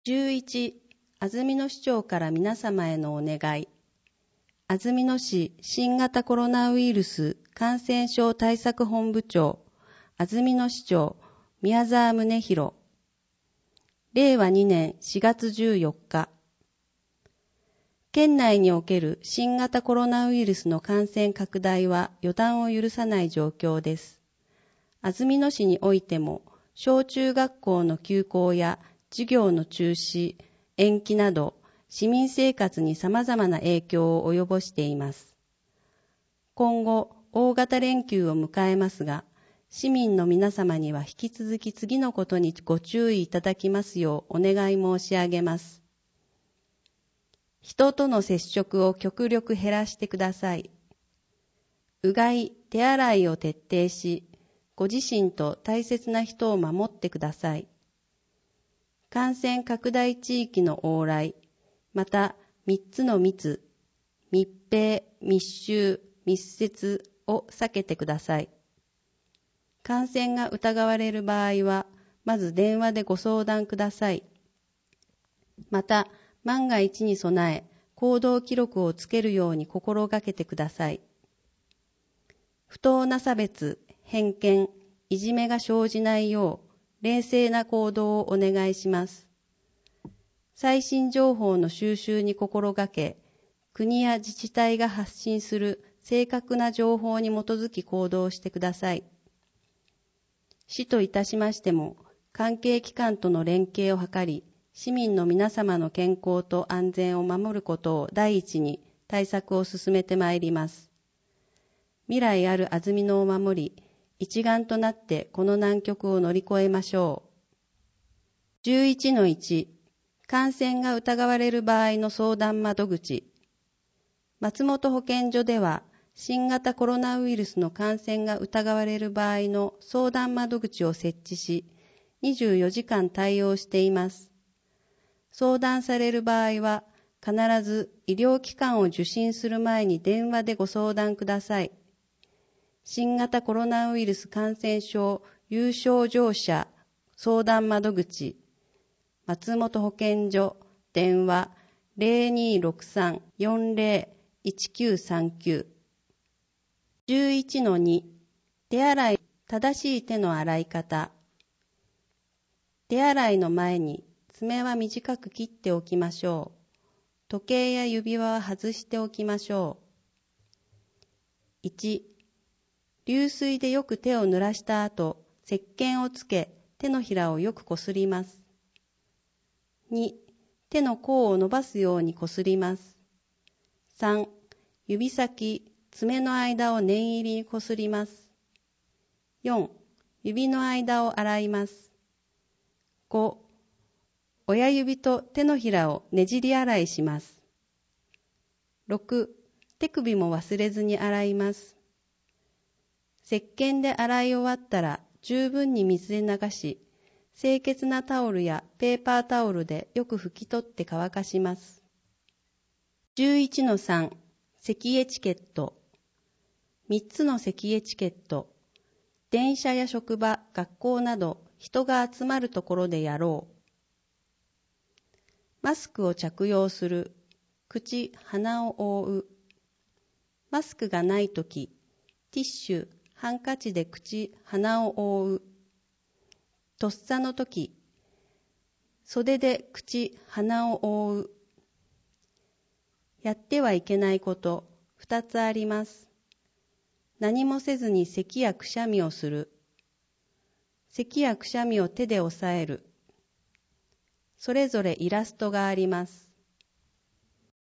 11、安曇野市長から皆様へのお願い。安曇野市新型コロナウイルス感染症対策本部長、安曇野市長、宮沢宗弘。令和2年4月14日。県内における新型コロナウイルスの感染拡大は予断を許さない状況です。安曇野市においても、小中学校の休校や授業の中止、延期など、市民生活に様々な影響を及ぼしています。今後、大型連休を迎えますが、市民の皆様には引き続き次のことにご注意いただきますようお願い申し上げます。人との接触を極力減らしてください。うがい、手洗いを徹底し、ご自身と大切な人を守ってください。感染拡大地域の往来、また3つの密、密閉、密集、密接を避けてください。感染が疑われる場合は、まず電話でご相談ください。また、万が一に備え、行動記録をつけるように心がけてください。不当な差別、偏見、いじめが生じないよう、冷静な行動をお願いします。最新情報の収集に心がけ、国や自治体が発信する正確な情報に基づき行動してください。市といたしましても、関係機関との連携を図り、市民の皆様の健康と安全を守ることを第一に対策を進めてまいります。未来ある安曇野を守り、一丸となってこの難局を乗り越えましょう。11-1、感染が疑われる場合の相談窓口。松本保健所では、新型コロナウイルスの感染が疑われる場合の相談窓口を設置し、24時間対応しています。相談される場合は、必ず医療機関を受診する前に電話でご相談ください。新型コロナウイルス感染症有症状者相談窓口、松本保健所、電話 0263-401939。11-2、手洗い、正しい手の洗い方。手洗いの前に爪は短く切っておきましょう。時計や指輪は外しておきましょう。1、流水でよく手を濡らした後、石鹸をつけ、手のひらをよくこすります。2、手の甲を伸ばすようにこすります。3、指先、爪の間を念入りにこすります。4、指の間を洗います。5、親指と手のひらをねじり洗いします。6、手首も忘れずに洗います。石鹸で洗い終わったら十分に水で流し、清潔なタオルやペーパータオルでよく拭き取って乾かします。11-3、咳エチケット。3つの咳エチケット。電車や職場、学校など人が集まるところでやろう。マスクを着用する。口、鼻を覆う。マスクがないとき、ティッシュ、ハンカチで口、鼻を覆う。とっさのとき、袖で口、鼻を覆う。やってはいけないこと、2つあります。何もせずに咳やくしゃみをする。咳やくしゃみを手で押さえる。それぞれイラストがあります。